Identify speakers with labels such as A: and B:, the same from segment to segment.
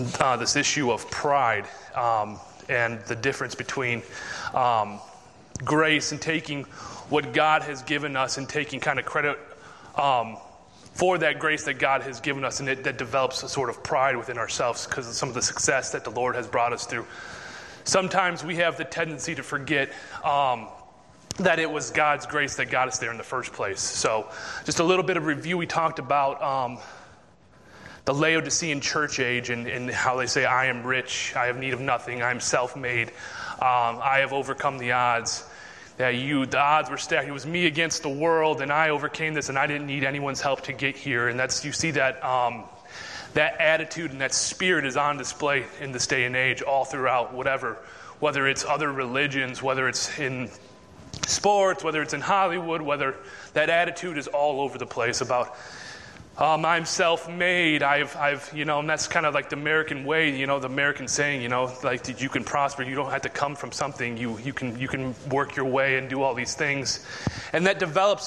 A: this issue of pride and the difference between grace and taking what God has given us and taking kind of credit for that grace that God has given us, and that develops a sort of pride within ourselves because of some of the success that the Lord has brought us through. Sometimes we have the tendency to forget that it was God's grace that got us there in the first place. So just a little bit of review. We talked about the Laodicean church age and how they say, I am rich, I have need of nothing, I am self-made, I have overcome the odds. The odds were stacked. It was me against the world, and I overcame this, and I didn't need anyone's help to get here. And you see that that attitude and that spirit is on display in this day and age all throughout whether it's other religions, whether it's in sports, whether it's in Hollywood, whether that attitude is all over the place about I'm self-made, I've and that's kind of like the American way, the American saying, like you can prosper, you don't have to come from something, you can work your way and do all these things. And that develops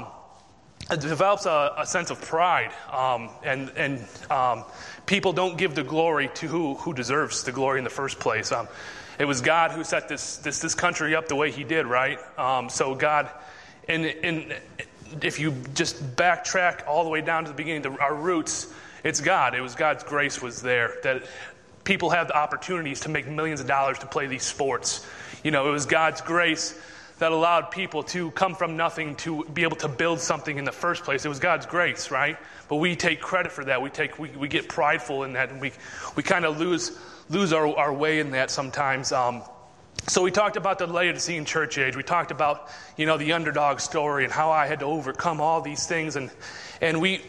A: a sense of pride, and people don't give the glory to who deserves the glory in the first place. It was God who set this country up the way he did, right? So God, if you just backtrack all the way down to the beginning, our roots, it's God. It was God's grace was there, that people have the opportunities to make millions of dollars to play these sports. It was God's grace that allowed people to come from nothing to be able to build something in the first place. It was God's grace, right? But we take credit for that. We get prideful in that, and we kind of lose our way in that sometimes. So we talked about the Laodicean church age. We talked about, the underdog story and how I had to overcome all these things. And we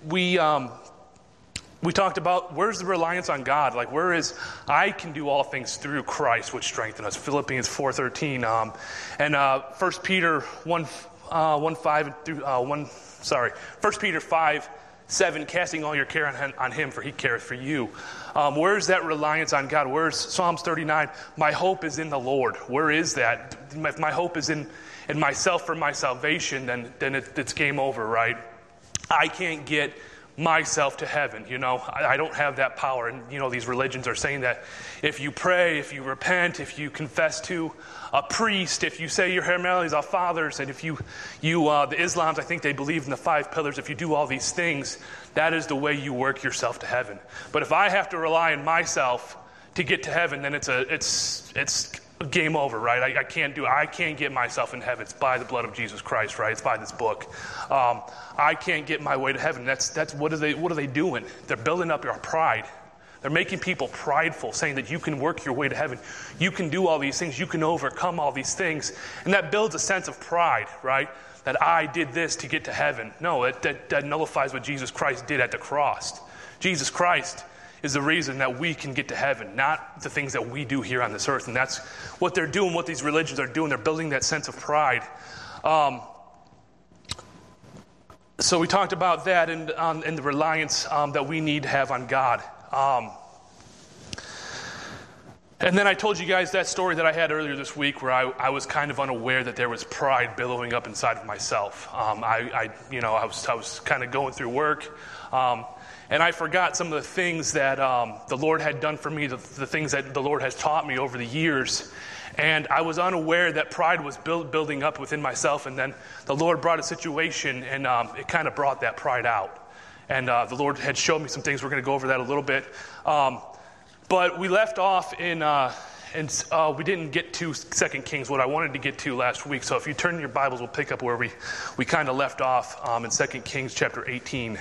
A: talked about where's the reliance on God? Like where is I can do all things through Christ, which strengthen us. Philippians 4:13 and 1 Peter 1 Peter 5:7, casting all your care on him, for he careth for you. Where's that reliance on God? Where's Psalms 39? My hope is in the Lord. Where is that? If my hope is in myself for my salvation, then it's game over, right? I can't get myself to heaven, I don't have that power. And, these religions are saying that if you pray, if you repent, if you confess to a priest, if you say your Hail Marys, our fathers, and if the Islams, I think they believe in the 5 pillars, if you do all these things, that is the way you work yourself to heaven. But if I have to rely on myself to get to heaven, then it's game over, right? I can't get myself in heaven. It's by the blood of Jesus Christ, right? It's by this book. I can't get my way to heaven. That's what are they doing? They're building up your pride. They're making people prideful, saying that you can work your way to heaven. You can do all these things. You can overcome all these things. And that builds a sense of pride, right? That I did this to get to heaven. No, that nullifies what Jesus Christ did at the cross. Jesus Christ is the reason that we can get to heaven, not the things that we do here on this earth. And that's what they're doing, what these religions are doing. They're building that sense of pride. So we talked about that and the reliance that we need to have on God. And then I told you guys that story that I had earlier this week where I was kind of unaware that there was pride billowing up inside of myself. I was kind of going through work, and I forgot some of the things that the Lord had done for me, the things that the Lord has taught me over the years. And I was unaware that pride was building up within myself. And then the Lord brought a situation, and it kind of brought that pride out. And the Lord had showed me some things. We're going to go over that a little bit. But we left off in we didn't get to 2 Kings, what I wanted to get to last week. So if you turn your Bibles, we'll pick up where we kind of left off in 2 Kings chapter 18.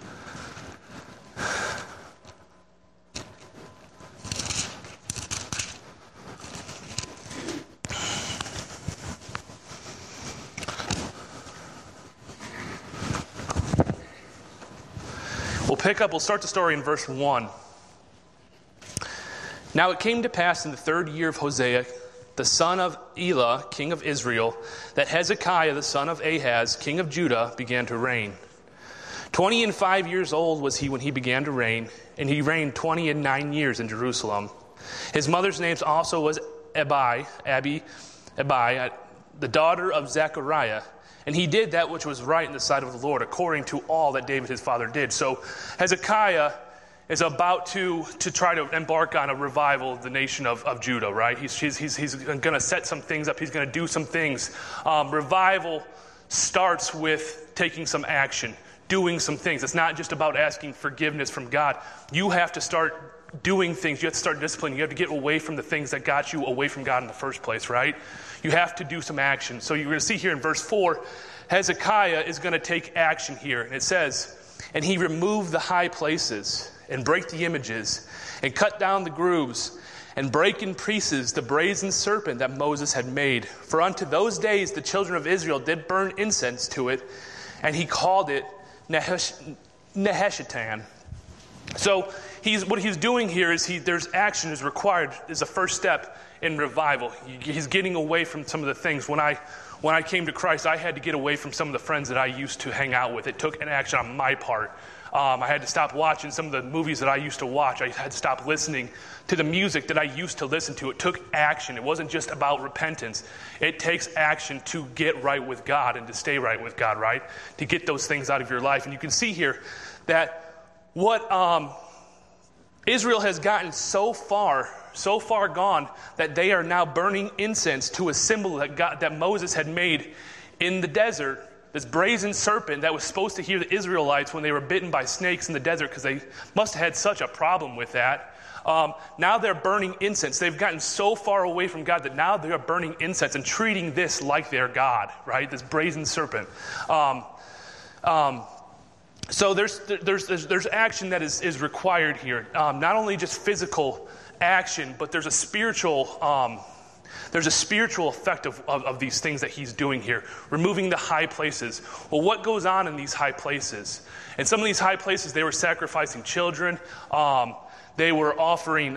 A: We'll start the story in verse 1. Now it came to pass in the 3rd year of Hosea, the son of Elah, king of Israel, that Hezekiah, the son of Ahaz, king of Judah, began to reign. 25 years old was he when he began to reign, and he reigned 29 years in Jerusalem. His mother's name also was Abi, the daughter of Zechariah. And he did that which was right in the sight of the Lord, according to all that David his father did. So Hezekiah is about to try to embark on a revival of the nation of Judah, right? He's going to set some things up. He's going to do some things. Revival starts with taking some action, doing some things. It's not just about asking forgiveness from God. You have to start doing things. You have to start disciplining. You have to get away from the things that got you away from God in the first place, right? You have to do some action. So you're going to see here in verse 4, Hezekiah is going to take action here. And it says, "And he removed the high places, and break the images, and cut down the groves, and break in pieces the brazen serpent that Moses had made. For unto those days the children of Israel did burn incense to it, and he called it Nehushtan." So what he's doing here is there's action is required, is a first step in revival. He's getting away from some of the things. When I came to Christ, I had to get away from some of the friends that I used to hang out with. It took an action on my part. I had to stop watching some of the movies that I used to watch. I had to stop listening to the music that I used to listen to. It took action. It wasn't just about repentance. It takes action to get right with God and to stay right with God, right? To get those things out of your life. And you can see here that what Israel has gotten so far gone that they are now burning incense to a symbol that Moses had made in the desert. This brazen serpent that was supposed to heal the Israelites when they were bitten by snakes in the desert, because they must have had such a problem with that. Now they're burning incense. They've gotten so far away from God that now they're burning incense and treating this like their God, right? This brazen serpent. So there's action that is required here. Not only just physical action, but there's a spiritual effect of these things that he's doing here. Removing the high places. Well, what goes on in these high places? In some of these high places, they were sacrificing children. They were offering,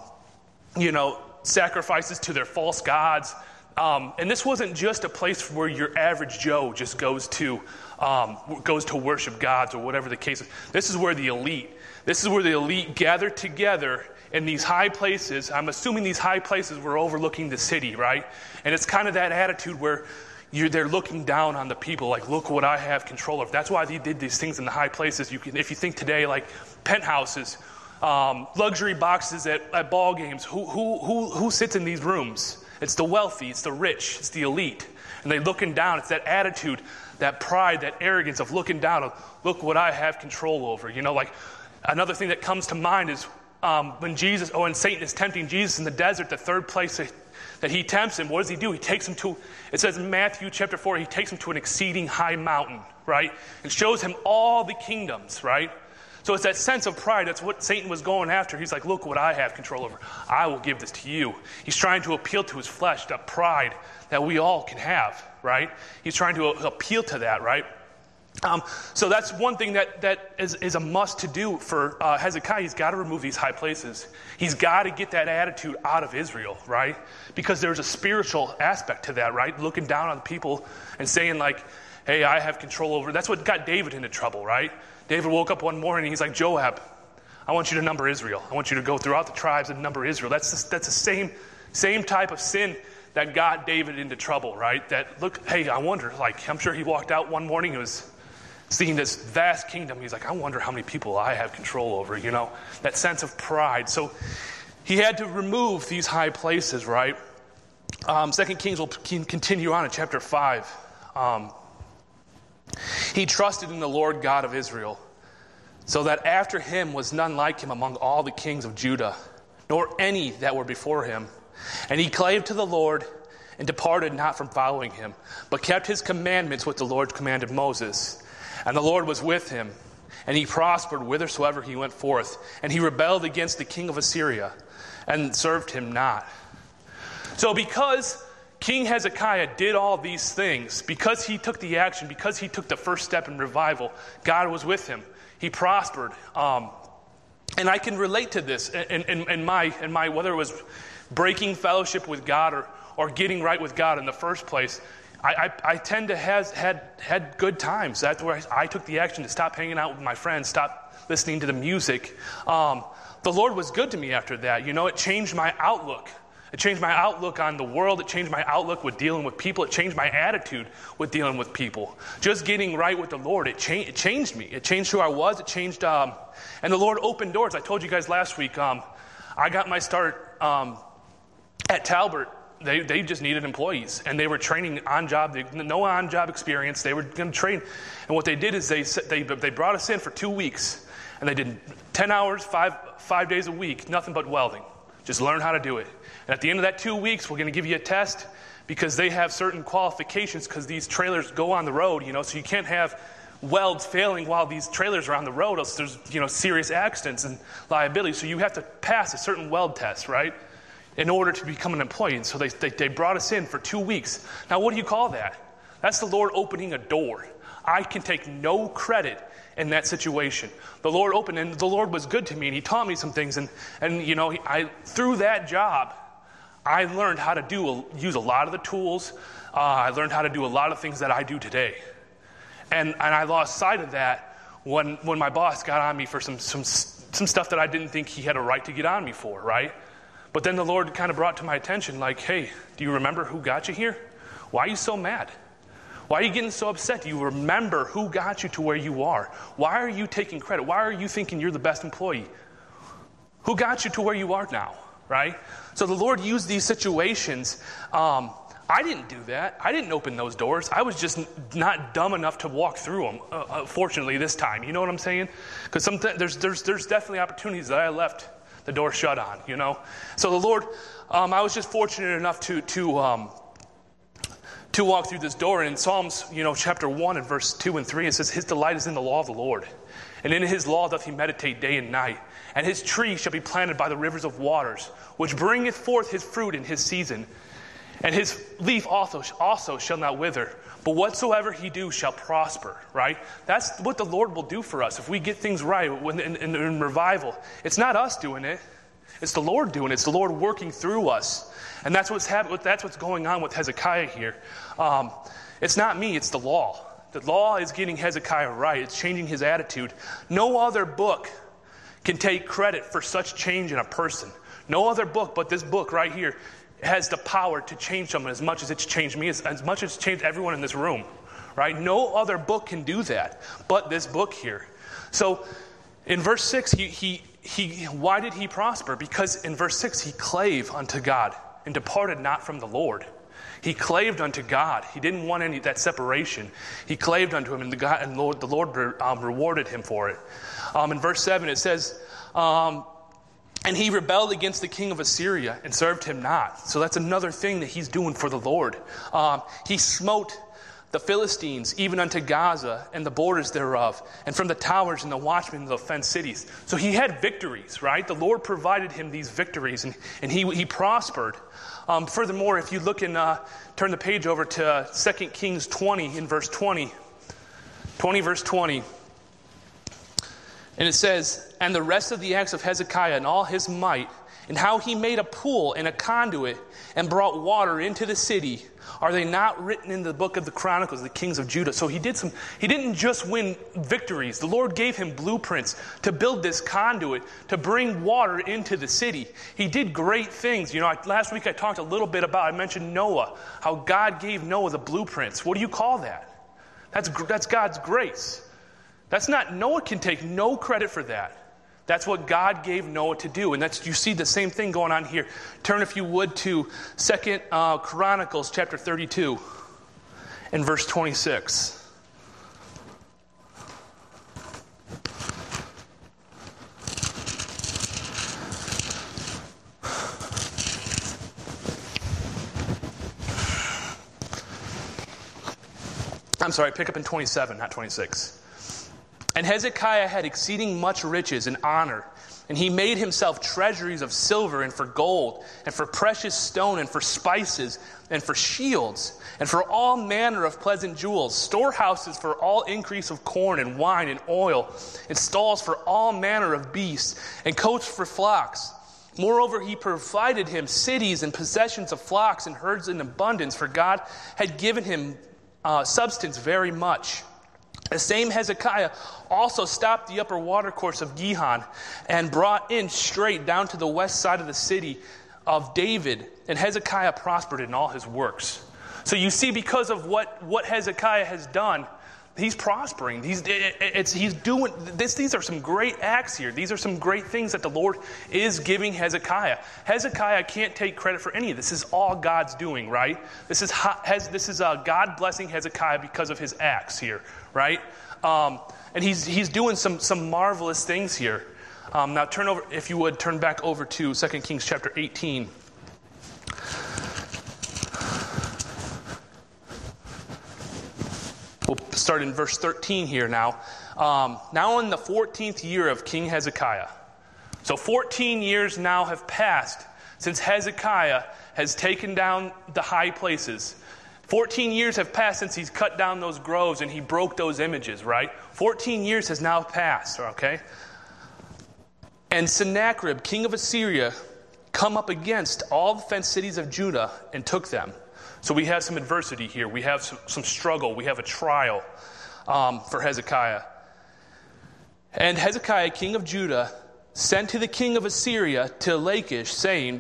A: sacrifices to their false gods. And this wasn't just a place where your average Joe just goes to worship gods or whatever the case is. This is where the elite gathered together in these high places. I'm assuming these high places were overlooking the city, right? And it's kind of that attitude where they're looking down on the people, like, look what I have control of. That's why they did these things in the high places. If you think today, like penthouses, luxury boxes at ball games, who sits in these rooms? It's the wealthy, it's the rich, it's the elite. And they're looking down. It's that attitude, that pride, that arrogance of looking down, of look what I have control over. Like another thing that comes to mind is when Satan is tempting Jesus in the desert, the third place that he tempts him, what does he do? He takes him it says in Matthew chapter 4, he takes him to an exceeding high mountain, right? And shows him all the kingdoms, right? So it's that sense of pride. That's what Satan was going after. He's like, look what I have control over. I will give this to you. He's trying to appeal to his flesh, that pride that we all can have, right? He's trying to appeal to that, right? So that's one thing that is a must to do for Hezekiah. He's got to remove these high places. He's got to get that attitude out of Israel, right? Because there's a spiritual aspect to that, right? Looking down on people and saying like, hey, I have control over. That's what got David into trouble, right? David woke up one morning and he's like, Joab, I want you to number Israel. I want you to go throughout the tribes and number Israel. That's the same type of sin that got David into trouble, right? That, look, hey, I wonder, like, I'm sure he walked out one morning and was seeing this vast kingdom. He's like, I wonder how many people I have control over, that sense of pride. So he had to remove these high places, right? 2 Kings will continue on in chapter 5. He trusted in the Lord God of Israel, so that after him was none like him among all the kings of Judah, nor any that were before him. And he clave to the Lord and departed not from following him, but kept his commandments which the Lord commanded Moses. And the Lord was with him, and he prospered whithersoever he went forth. And he rebelled against the king of Assyria, and served him not. So because King Hezekiah did all these things, because he took the action, because he took the first step in revival, God was with him. He prospered. And I can relate to this in my whether it was breaking fellowship with God or getting right with God in the first place. I tend to have had good times. That's where I took the action to stop hanging out with my friends, stop listening to the music. The Lord was good to me after that. It changed my outlook. It changed my outlook on the world. It changed my outlook with dealing with people. It changed my attitude with dealing with people. Just getting right with the Lord, it changed me. It changed who I was. It changed, and the Lord opened doors. I told you guys last week, I got my start at Talbert. They just needed employees, and they were training on job. No on job experience. They were going to train, and what they did is they brought us in for 2 weeks, and they did 10 hours, five days a week, nothing but welding. Just learn how to do it. And at the end of that 2 weeks, we're going to give you a test because they have certain qualifications because these trailers go on the road, so you can't have welds failing while these trailers are on the road, else there's, serious accidents and liability. So you have to pass a certain weld test, right, in order to become an employee. And so they brought us in for 2 weeks. Now, what do you call that? That's the Lord opening a door. I can take no credit in that situation. The Lord opened, and the Lord was good to me, and He taught me some things. And through that job, I learned how to use a lot of the tools. I learned how to do a lot of things that I do today. And I lost sight of that when my boss got on me for some stuff that I didn't think he had a right to get on me for, right? But then the Lord kind of brought to my attention, like, hey, do you remember who got you here? Why are you so mad? Why are you getting so upset? Do you remember who got you to where you are? Why are you taking credit? Why are you thinking you're the best employee? Who got you to where you are now, right? So the Lord used these situations. I didn't do that. I didn't open those doors. I was just not dumb enough to walk through them, fortunately, this time. You know what I'm saying? Because there's definitely opportunities that I left the door shut on, So the Lord, I was just fortunate enough to walk through this door. And in Psalms, chapter 1 and verse 2 and 3, it says, His delight is in the law of the Lord, and in His law doth He meditate day and night. And His tree shall be planted by the rivers of waters, which bringeth forth his fruit in his season. And his leaf also shall not wither, but whatsoever he do shall prosper, right? That's what the Lord will do for us if we get things right in revival. It's not us doing it. It's the Lord doing it. It's the Lord working through us. And that's what's happening. That's what's going on with Hezekiah here. It's not me. It's the law. The law is getting Hezekiah right. It's changing his attitude. No other book can take credit for such change in a person. No other book but this book right here has the power to change someone as much as it's changed me, as much as it's changed everyone in this room, right? No other book can do that but this book here. So in verse 6, why did he prosper? Because in verse 6, he clave unto God and departed not from the Lord. He claved unto God. He didn't want any of that separation. He claved unto Him, and the Lord rewarded him for it. In verse 7, it says, and he rebelled against the king of Assyria and served him not. So that's another thing that he's doing for the Lord. He smote the Philistines, even unto Gaza and the borders thereof, and from the towers and the watchmen of the fenced cities. So he had victories, right? The Lord provided him these victories, and he prospered. Furthermore, if you look and turn the page over to 2 Kings 20 in verse 20. 20 verse 20. And it says, and the rest of the acts of Hezekiah and all his might, and how he made a pool and a conduit and brought water into the city, are they not written in the book of the Chronicles of the kings of Judah? So he didn't just win victories. The Lord gave him blueprints to build this conduit, to bring water into the city. He did great things. Last week I mentioned Noah, how God gave Noah the blueprints. What do you call that? That's God's grace. Noah can take no credit for that. That's what God gave Noah to do. And you see the same thing going on here. Turn, if you would, to 2 Chronicles chapter 32 and verse 26. I'm sorry, pick up in 27, not 26. And Hezekiah had exceeding much riches and honor, and he made himself treasuries of silver and for gold, and for precious stone, and for spices, and for shields, and for all manner of pleasant jewels, storehouses for all increase of corn and wine and oil, and stalls for all manner of beasts, and coats for flocks. Moreover, he provided him cities and possessions of flocks and herds in abundance, for God had given him substance very much. The same Hezekiah also stopped the upper watercourse of Gihon and brought in straight down to the west side of the city of David, and Hezekiah prospered in all his works. So you see, because of what Hezekiah has done, he's prospering. He's doing this. These are some great acts here. These are some great things that the Lord is giving Hezekiah. Hezekiah can't take credit for any of this. This is all God's doing, right? This is God blessing Hezekiah because of his acts here, right? And he's doing some marvelous things here. Now turn back over to 2 Kings chapter 18. We'll start in verse 13 here now. Now in the 14th year of King Hezekiah. So 14 years now have passed since Hezekiah has taken down the high places. 14 years have passed since he's cut down those groves and he broke those images, right? 14 years has now passed, okay? And Sennacherib, king of Assyria, come up against all the fenced cities of Judah and took them. So we have some adversity here. We have some struggle. We have a trial for Hezekiah. And Hezekiah, king of Judah, sent to the king of Assyria to Lachish, saying,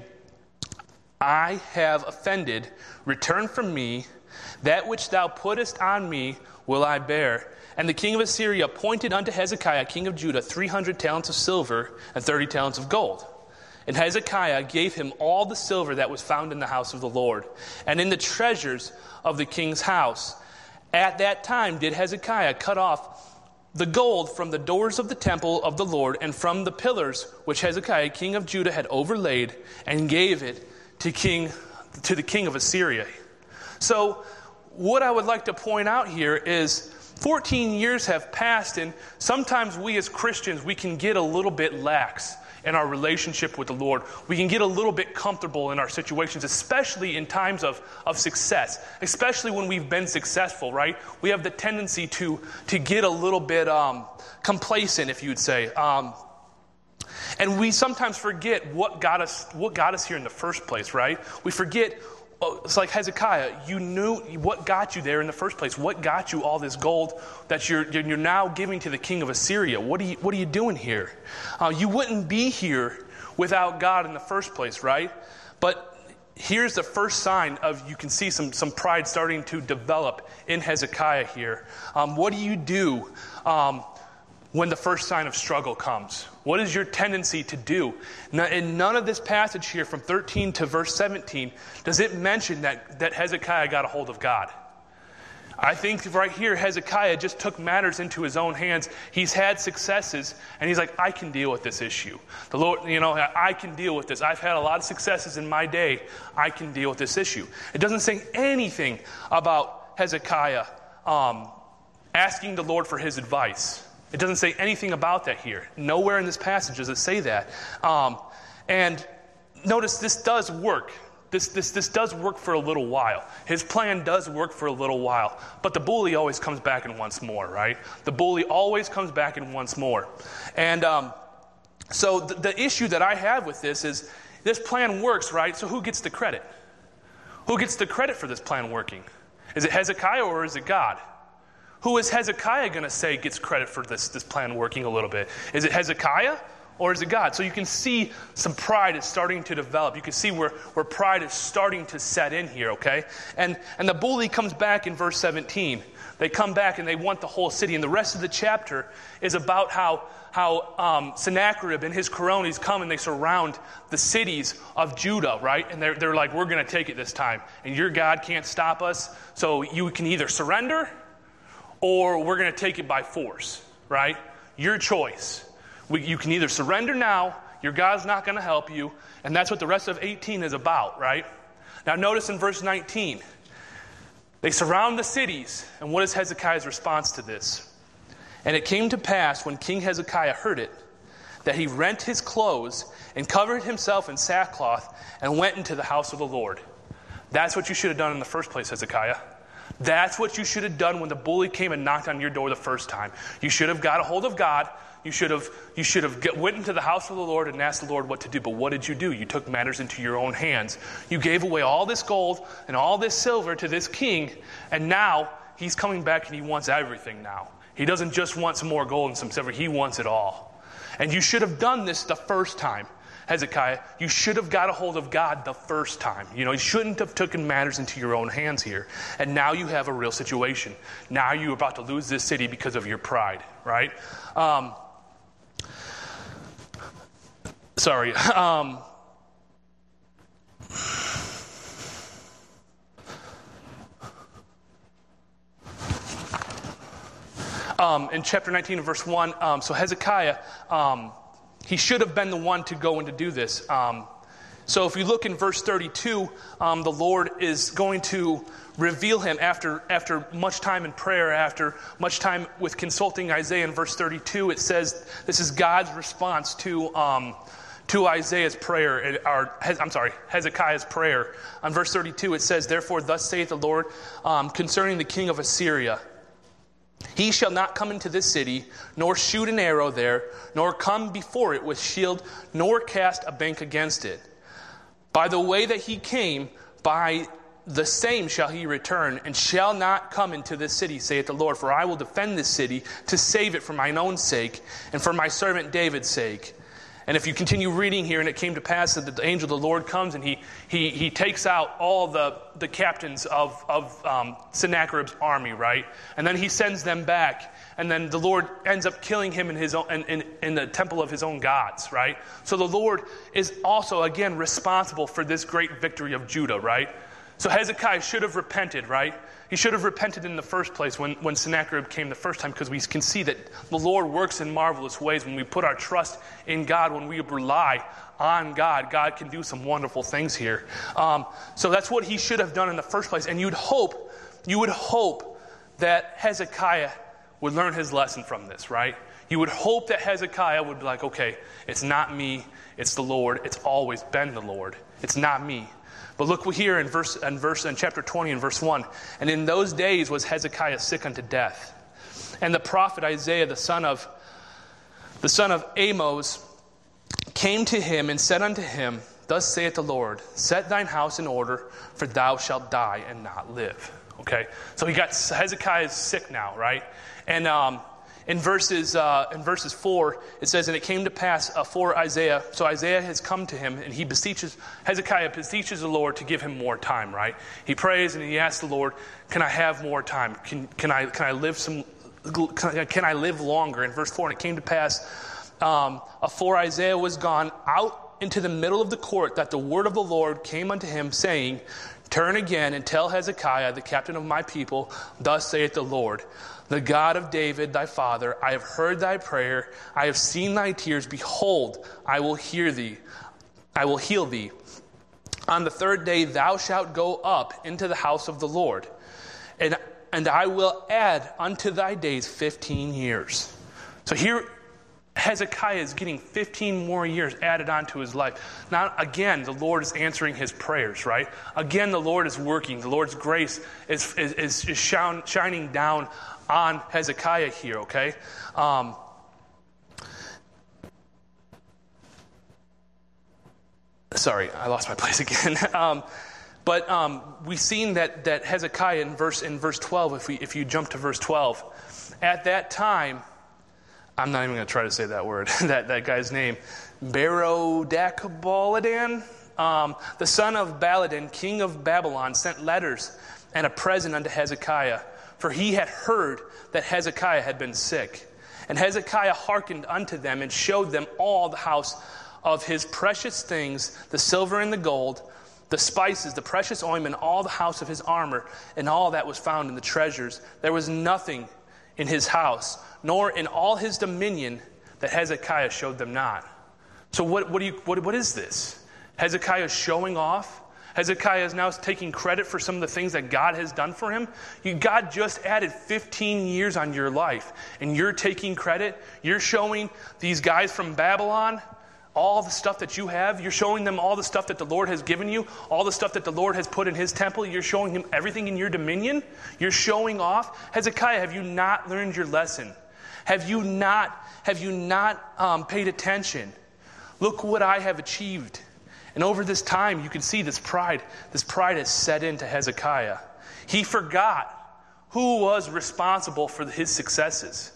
A: I have offended. Return from me. That which thou puttest on me will I bear. And the king of Assyria appointed unto Hezekiah, king of Judah, 300 talents of silver and 30 talents of gold. And Hezekiah gave him all the silver that was found in the house of the Lord, and in the treasures of the king's house. At that time did Hezekiah cut off the gold from the doors of the temple of the Lord, and from the pillars which Hezekiah king of Judah had overlaid, and gave it to the king of Assyria. So what I would like to point out here is 14 years have passed, and sometimes we as Christians, we can get a little bit lax in our relationship with the Lord. We can get a little bit comfortable in our situations, especially in times of success, especially when we've been successful, right? We have the tendency to get a little bit complacent, if you'd say. And we sometimes forget what got us here in the first place, right? We forget. It's like Hezekiah, you knew what got you there in the first place. What got you all this gold that you're now giving to the king of Assyria? What are you doing here? You wouldn't be here without God in the first place, right? But here's the first sign of, you can see some pride starting to develop in Hezekiah here. What do you do when the first sign of struggle comes? What is your tendency to do? Now, in none of this passage here from 13 to verse 17 does it mention that Hezekiah got a hold of God. I think right here Hezekiah just took matters into his own hands. He's had successes and he's like, I can deal with this issue. The Lord, I can deal with this. I've had a lot of successes in my day. I can deal with this issue. It doesn't say anything about Hezekiah asking the Lord for his advice. It doesn't say anything about that here. Nowhere in this passage does it say that. And notice this does work. This does work for a little while. His plan does work for a little while. But the bully always comes back and wants more, right? The bully always comes back and wants more. And so the issue that I have with this is this plan works, right? So who gets the credit? Who gets the credit for this plan working? Is it Hezekiah or is it God? Who is Hezekiah going to say gets credit for this plan working a little bit? Is it Hezekiah or is it God? So you can see some pride is starting to develop. You can see where pride is starting to set in here, okay? And the bully comes back in verse 17. They come back and they want the whole city. And the rest of the chapter is about how Sennacherib and his cronies come and they surround the cities of Judah, right? And they're like, we're going to take it this time. And your God can't stop us. So you can either surrender or we're going to take it by force, right? Your choice. You can either surrender now, your God's not going to help you, and that's what the rest of 18 is about, right? Now notice in verse 19, they surround the cities, and what is Hezekiah's response to this? And it came to pass when King Hezekiah heard it, that he rent his clothes and covered himself in sackcloth and went into the house of the Lord. That's what you should have done in the first place, Hezekiah. That's what you should have done when the bully came and knocked on your door the first time. You should have got a hold of God. You should have went into the house of the Lord and asked the Lord what to do. But what did you do? You took matters into your own hands. You gave away all this gold and all this silver to this king, and now he's coming back and he wants everything now. He doesn't just want some more gold and some silver. He wants it all. And you should have done this the first time. Hezekiah, you should have got a hold of God the first time. You shouldn't have taken matters into your own hands here. And now you have a real situation. Now you're about to lose this city because of your pride, right? Sorry. In chapter 19 verse 1, so Hezekiah, he should have been the one to go and to do this. So if you look in verse 32, the Lord is going to reveal him after much time in prayer, after much time with consulting Isaiah. In verse 32, it says this is God's response to Isaiah's prayer, Hezekiah's prayer. On verse 32, it says, "Therefore thus saith the Lord concerning the king of Assyria, he shall not come into this city, nor shoot an arrow there, nor come before it with shield, nor cast a bank against it. By the way that he came, by the same shall he return, and shall not come into this city, saith the Lord. For I will defend this city to save it for mine own sake, and for my servant David's sake." And if you continue reading here, and it came to pass that the angel of the Lord comes and he takes out all the captains of Sennacherib's army, right? And then he sends them back, and then the Lord ends up killing him in his own, in the temple of his own gods, right? So the Lord is also again responsible for this great victory of Judah, right? So Hezekiah should have repented, right? He should have repented in the first place when Sennacherib came the first time, because we can see that the Lord works in marvelous ways when we put our trust in God, when we rely on God. God can do some wonderful things here. So that's what he should have done in the first place. And you would hope that Hezekiah would learn his lesson from this, right? You would hope that Hezekiah would be like, okay, it's not me, it's the Lord. It's always been the Lord. It's not me. But look here in chapter 20 and verse 1. "And in those days was Hezekiah sick unto death. And the prophet Isaiah, the son of Amos, came to him and said unto him, Thus saith the Lord, set thine house in order, for thou shalt die and not live." Okay, so Hezekiah is sick now, right? And in verses 4, it says, "And it came to pass for Isaiah," so Isaiah has come to him, and Hezekiah beseeches the Lord to give him more time, right? He prays and he asks the Lord, "Can I have more time? Can I live longer?" In verse 4, "And it came to pass, afore Isaiah was gone out into the middle of the court, that the word of the Lord came unto him, saying, Turn again and tell Hezekiah, the captain of my people, Thus saith the Lord, the God of David thy father, I have heard thy prayer, I have seen thy tears. Behold, I will heal thee. On the third day thou shalt go up into the house of the Lord, and I will add unto thy days 15 years. So here Hezekiah is getting 15 more years added onto his life. Now, again, the Lord is answering his prayers, right? Again, the Lord is working. The Lord's grace is shining down on Hezekiah here, okay? Sorry, I lost my place again. But we've seen that Hezekiah in verse 12, if you jump to verse 12, at that time, I'm not even going to try to say that word, that guy's name, Berodachbaladan, the son of Baladan, king of Babylon, sent letters and a present unto Hezekiah, for he had heard that Hezekiah had been sick. And Hezekiah hearkened unto them and showed them all the house of his precious things, the silver and the gold, the spices, the precious ointment, all the house of his armor, and all that was found in the treasures. There was nothing in his house, nor in all his dominion, that Hezekiah showed them not. So what is this? Hezekiah is showing off? Hezekiah is now taking credit for some of the things that God has done for him? God just added 15 years on your life, and you're taking credit? You're showing these guys from Babylon all the stuff that you have? You're showing them all the stuff that the Lord has given you, all the stuff that the Lord has put in his temple? You're showing him everything in your dominion? You're showing off? Hezekiah, have you not learned your lesson? Have you not paid attention? Look what I have achieved. And over this time, you can see this pride has set into Hezekiah. He forgot who was responsible for his successes.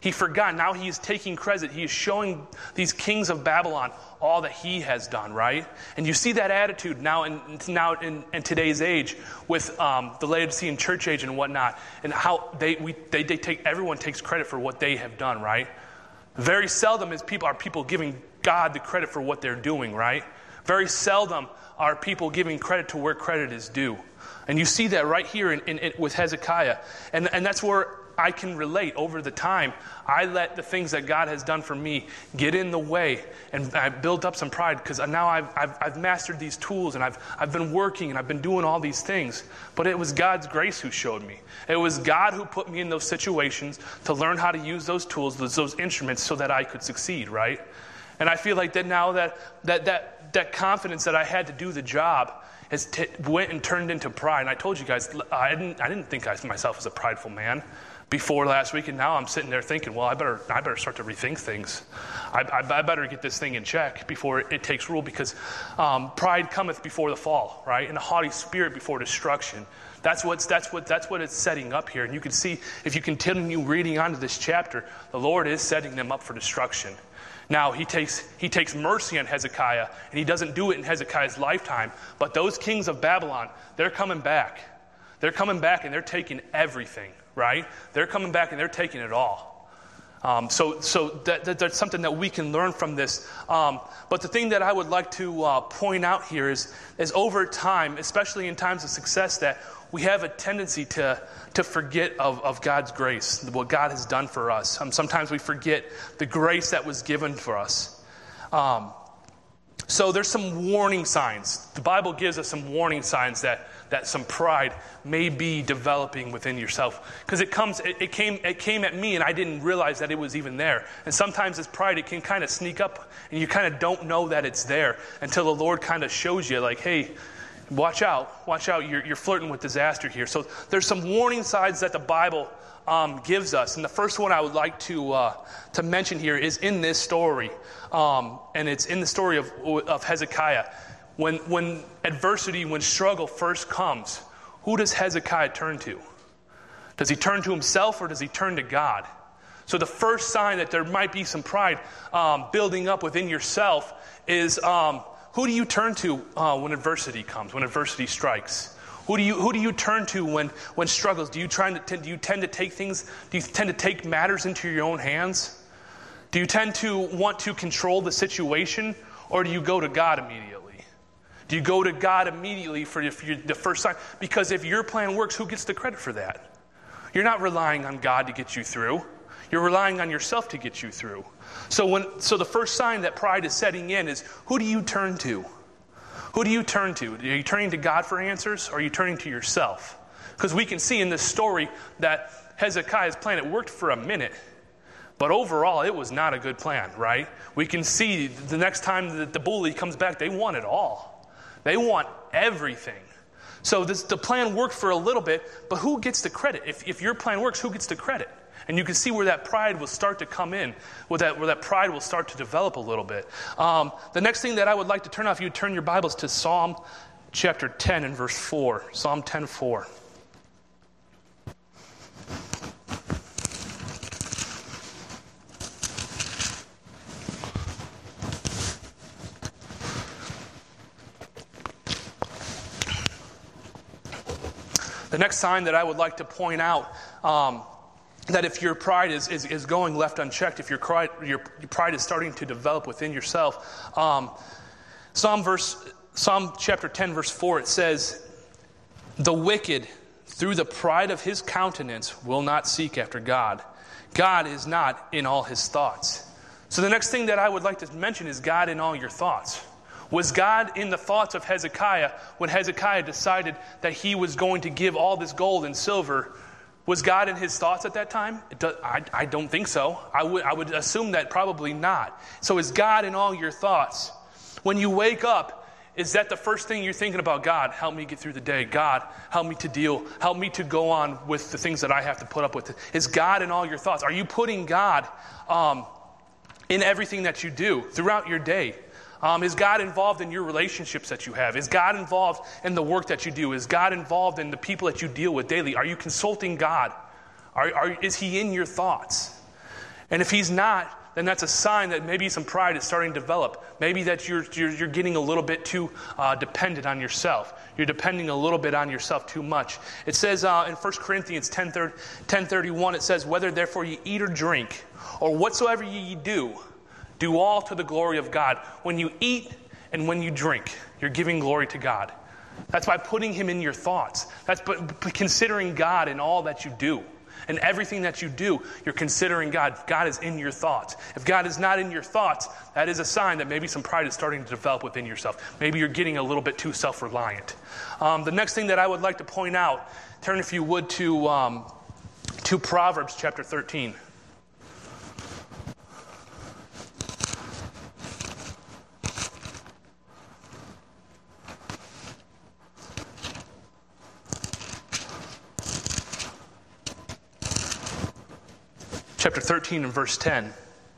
A: He forgot. Now he is taking credit. He is showing these kings of Babylon all that he has done, right? And you see that attitude now in today's age with the Laodicean church age and whatnot, and how everyone takes credit for what they have done, right? Very seldom are people giving God the credit for what they're doing, right? Very seldom are people giving credit to where credit is due. And you see that right here with Hezekiah. And that's where I can relate. Over the time, I let the things that God has done for me get in the way, and I built up some pride because now I've mastered these tools, and I've been working, and I've been doing all these things. But it was God's grace who showed me. It was God who put me in those situations to learn how to use those tools, those instruments, so that I could succeed, right? And I feel like that now that confidence that I had to do the job went and turned into pride. And I told you guys, I didn't think of myself as a prideful man before last week, and now I'm sitting there thinking, well, I better start to rethink things. I better get this thing in check before it takes rule, because pride cometh before the fall, right? And a haughty spirit before destruction. That's what it's setting up here. And you can see, if you continue reading on to this chapter, the Lord is setting them up for destruction. Now, he takes mercy on Hezekiah, and he doesn't do it in Hezekiah's lifetime. But those kings of Babylon, they're coming back. They're coming back, and they're taking everything, right? They're coming back, and they're taking it all. So that's something that we can learn from this. But the thing that I would like to point out here is over time, especially in times of success, that we have a tendency to forget of God's grace, what God has done for us. Sometimes we forget the grace that was given for us. So there's some warning signs. The Bible gives us some warning signs that some pride may be developing within yourself. Because it came at me, and I didn't realize that it was even there. And sometimes this pride, it can kind of sneak up, and you kind of don't know that it's there until the Lord kind of shows you, like, hey, watch out, you're flirting with disaster here. So there's some warning signs that the Bible gives us. And the first one I would like to mention here is in this story. And it's in the story of Hezekiah. When adversity, when struggle first comes, who does Hezekiah turn to? Does he turn to himself, or does he turn to God? So the first sign that there might be some pride building up within yourself is who do you turn to when adversity comes, when adversity strikes? Who do you turn to when struggles? Do you tend to take matters into your own hands? Do you tend to want to control the situation, or do you go to God immediately? Do you go to God immediately for the first sign? Because if your plan works, who gets the credit for that? You're not relying on God to get you through. You're relying on yourself to get you through. So the first sign that pride is setting in is, who do you turn to? Who do you turn to? Are you turning to God for answers, or are you turning to yourself? Because we can see in this story that Hezekiah's plan, it worked for a minute, but overall it was not a good plan, right? We can see the next time that the bully comes back, they want it all. They want everything. So the plan worked for a little bit, but who gets the credit? If your plan works, who gets the credit? And you can see where that pride will start to come in, where that pride will start to develop a little bit. The next thing that I would like to turn off, you turn your Bibles to Psalm chapter 10 and verse 4. Psalm 10:4. The next sign that I would like to point out, that if your pride is going left unchecked, if your pride is starting to develop within yourself, Psalm chapter 10, verse 4, it says, "The wicked, through the pride of his countenance, will not seek after God. God is not in all his thoughts." So the next thing that I would like to mention is God in all your thoughts. Was God in the thoughts of Hezekiah when Hezekiah decided that he was going to give all this gold and silver? Was God in his thoughts at that time? I don't think so. I would assume that probably not. So is God in all your thoughts? When you wake up, is that the first thing you're thinking about? God, help me get through the day. God, help me to go on with the things that I have to put up with. Is God in all your thoughts? Are you putting God in everything that you do throughout your day? Is God involved in your relationships that you have? Is God involved in the work that you do? Is God involved in the people that you deal with daily? Are you consulting God? Is he in your thoughts? And if he's not, then that's a sign that maybe some pride is starting to develop. Maybe that you're getting a little bit too dependent on yourself. You're depending a little bit on yourself too much. It says in 1 Corinthians 10:31, it says, whether therefore you eat or drink, or whatsoever ye do, do all to the glory of God. When you eat and when you drink, you're giving glory to God. That's by putting him in your thoughts. That's by considering God in all that you do. And everything that you do, you're considering God. God is in your thoughts. If God is not in your thoughts, that is a sign that maybe some pride is starting to develop within yourself. Maybe you're getting a little bit too self-reliant. The next thing that I would like to point out, turn if you would to Proverbs chapter 13. Chapter 13 and verse 10.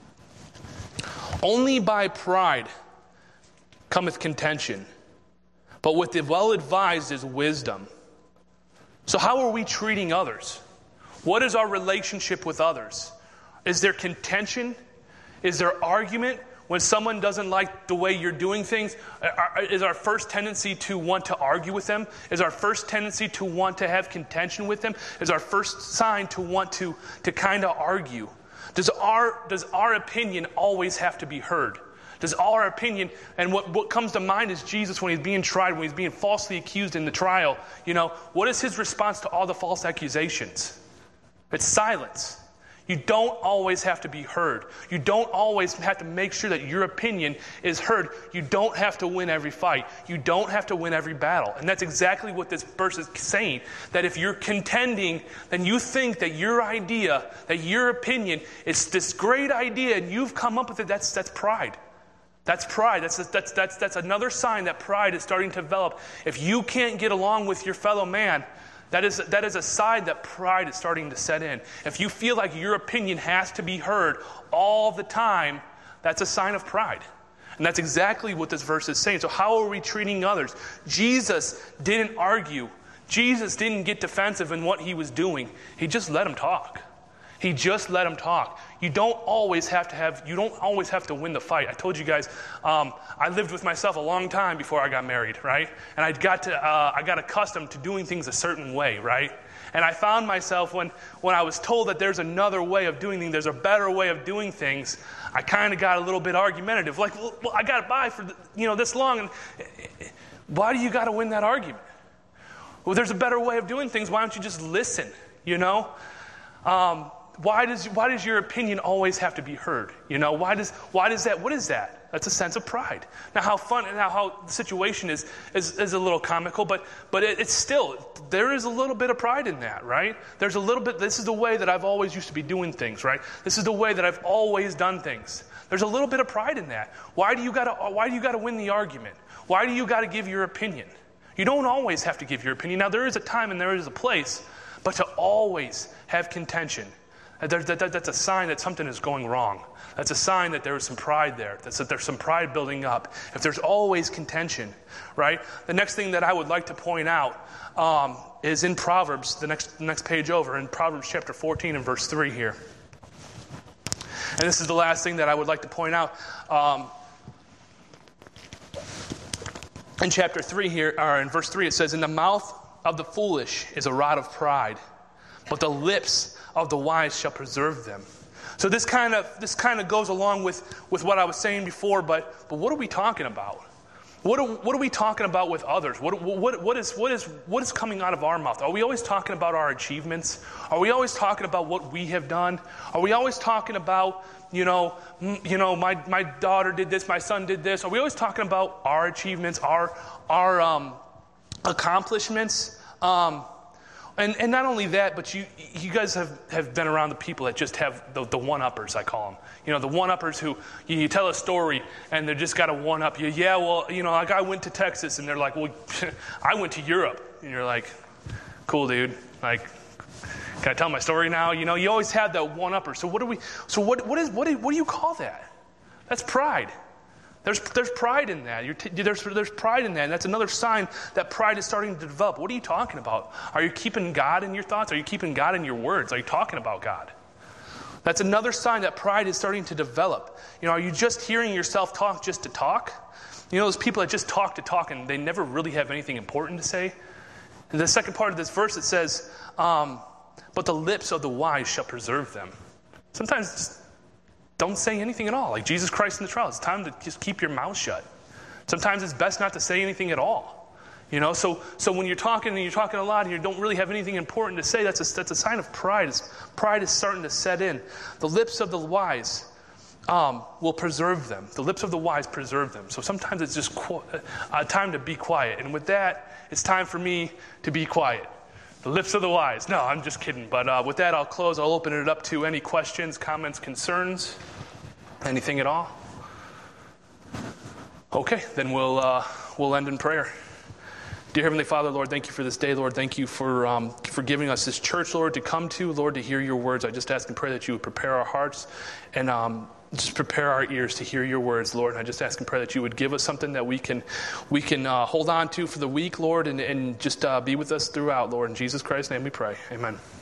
A: Only by pride cometh contention, but with the well-advised is wisdom. So how are we treating others? What is our relationship with others? Is there contention? Is there argument? When someone doesn't like the way you're doing things, is our first tendency to want to argue with them? Is our first tendency to want to have contention with them? Is our first sign to want to kind of argue? Does our opinion always have to be heard? Does our opinion, and what comes to mind is Jesus when he's being tried, when he's being falsely accused in the trial, what is his response to all the false accusations? It's silence. You don't always have to be heard. You don't always have to make sure that your opinion is heard. You don't have to win every fight. You don't have to win every battle. And that's exactly what this verse is saying. That if you're contending, then you think that your idea, that your opinion is this great idea and you've come up with it, that's pride. That's pride. That's another sign that pride is starting to develop. If you can't get along with your fellow man, that is a sign that pride is starting to set in. If you feel like your opinion has to be heard all the time, that's a sign of pride. And that's exactly what this verse is saying. So how are we treating others? Jesus didn't argue. Jesus didn't get defensive in what he was doing. He just let him talk. He just let him talk. You don't always have to win the fight. I told you guys, I lived with myself a long time before I got married, right? And I got accustomed to doing things a certain way, right? And I found myself when I was told that there's another way of doing things, there's a better way of doing things, I kind of got a little bit argumentative. Like, well, I got it by for this long, and why do you got to win that argument? Well, there's a better way of doing things. Why don't you just listen? Why does your opinion always have to be heard? Why does that? What is that? That's a sense of pride. Now, how fun and how the situation is a little comical, but it's still, there is a little bit of pride in that, right? There's a little bit. This is the way that I've always used to be doing things, right? This is the way that I've always done things. There's a little bit of pride in that. Why do you gotta win the argument? Why do you gotta give your opinion? You don't always have to give your opinion. Now, there is a time and there is a place, but to always have contention, that's a sign that something is going wrong. That's a sign that there is some pride there. That there's some pride building up. If there's always contention, right? The next thing that I would like to point out is in Proverbs, the next page over, in Proverbs chapter 14 and verse 3 here. And this is the last thing that I would like to point out. In chapter 3 here, or in verse 3, it says, "In the mouth of the foolish is a rod of pride, but the lips of the wise shall preserve them." So this kind of goes along with what I was saying before, but what are we talking about? What are we talking about with others? What is coming out of our mouth? Are we always talking about our achievements? Are we always talking about what we have done? Are we always talking about my daughter did this, my son did this? Are we always talking about our achievements, our accomplishments? And not only that, but you guys have been around the people that just have the one-uppers, I call them. The one-uppers who you tell a story and they just got to one-up you. Yeah, well, like I went to Texas, and they're like, well, I went to Europe. And you're like, cool, dude. Like, can I tell my story now? You always have that one-upper. So what do you call that? That's pride. There's pride in that. There's pride in that, and that's another sign that pride is starting to develop. What are you talking about? Are you keeping God in your thoughts? Are you keeping God in your words? Are you talking about God? That's another sign that pride is starting to develop. Are you just hearing yourself talk just to talk? Those people that just talk to talk and they never really have anything important to say. In the second part of this verse, it says, but the lips of the wise shall preserve them. Sometimes just don't say anything at all. Like Jesus Christ in the trial. It's time to just keep your mouth shut. Sometimes it's best not to say anything at all. So when you're talking and you're talking a lot and you don't really have anything important to say, that's a sign of pride. Pride is starting to set in. The lips of the wise will preserve them. The lips of the wise preserve them. So sometimes it's just time to be quiet. And with that, it's time for me to be quiet. The lips of the wise. No, I'm just kidding. But with that, I'll close. I'll open it up to any questions, comments, concerns, anything at all. Okay, then we'll end in prayer. Dear Heavenly Father, Lord, thank you for this day, Lord. Thank you for giving us this church, Lord, to come to, Lord, to hear your words. I just ask and pray that you would prepare our hearts and just prepare our ears to hear your words, Lord. And I just ask and pray that you would give us something that we can hold on to for the week, Lord, and just be with us throughout, Lord. In Jesus Christ's name we pray. Amen.